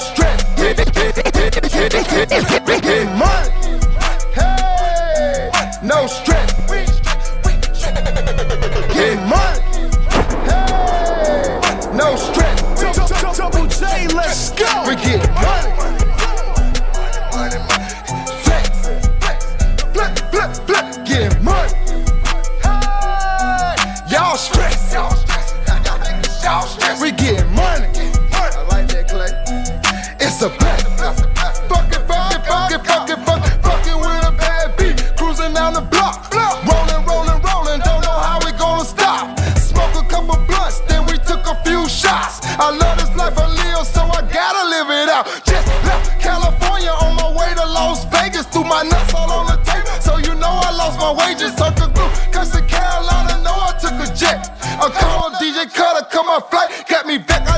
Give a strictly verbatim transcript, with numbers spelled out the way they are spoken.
stress. Get money. Hey, no stress. Get money. Hey, no stress. Double J, let's go. We get money. Flex, flip, flip, flip. Get money. Hey, y'all stress. Y'all stress. We get money. I like that, Clay. It's a blessing. Fucking, fucking, fucking, fucking, fucking, fucking with a bad beat. Cruising down the block. Rolling, rolling, rolling. Don't know how we gonna stop. Smoke a couple blunts, then we took a few shots. I love this life I live, so I gotta live it out. Just left California on my way to Las Vegas. Threw my nuts all on the tape, so you know I lost my wages. Took a group, cause in Carolina, know I took a jet. I called D J Cutter, come on flight, got me back.